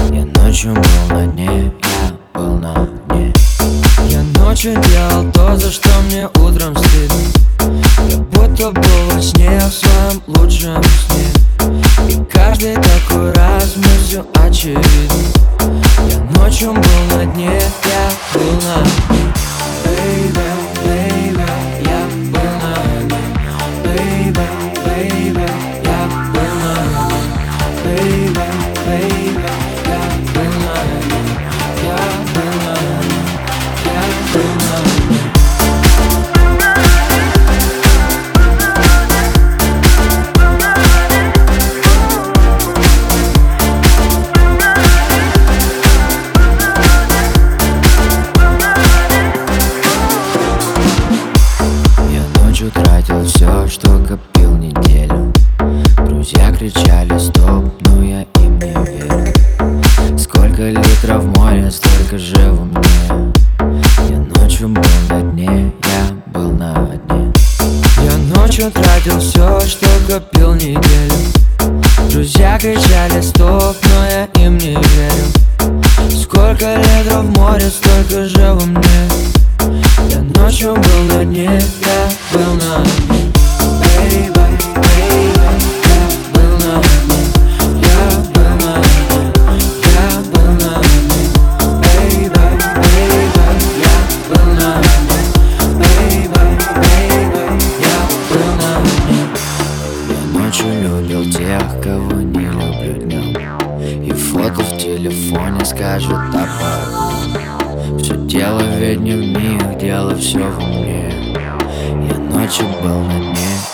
Я ночью был на дне, я был на дне. Я ночью делал то, за что мне утром стыдно. Я будто был во сне, в своем лучшем сне. И каждый такой раз мне все очевидно. Я ночью был на дне, я был на дне. Baby, baby, я был на дне. Baby, baby, я был на дне. Baby, baby, я был на дне. Я был на дне. Я был на дне. Тратил все, что копил неделю. Друзья кричали стоп, но я им не верю. Сколько литров в море, столько же во мне. Я ночью был на дне, я был на дне. Я ночью тратил все, что копил неделю. Друзья кричали стоп, но я им не верю. Сколько литров в море, столько же во мне. Я ночью был на дне, я был на дне. Baby, baby, я был на дне. Я был на дне, я был на дне. Baby, baby, я был на дне. Baby, baby, я был на дне. Я ночью любил тех, кого не люблю днем. И фото в телефоне скажут так по одному. Все дело ведь не в них, дело все во мне. Я ночью был на дне.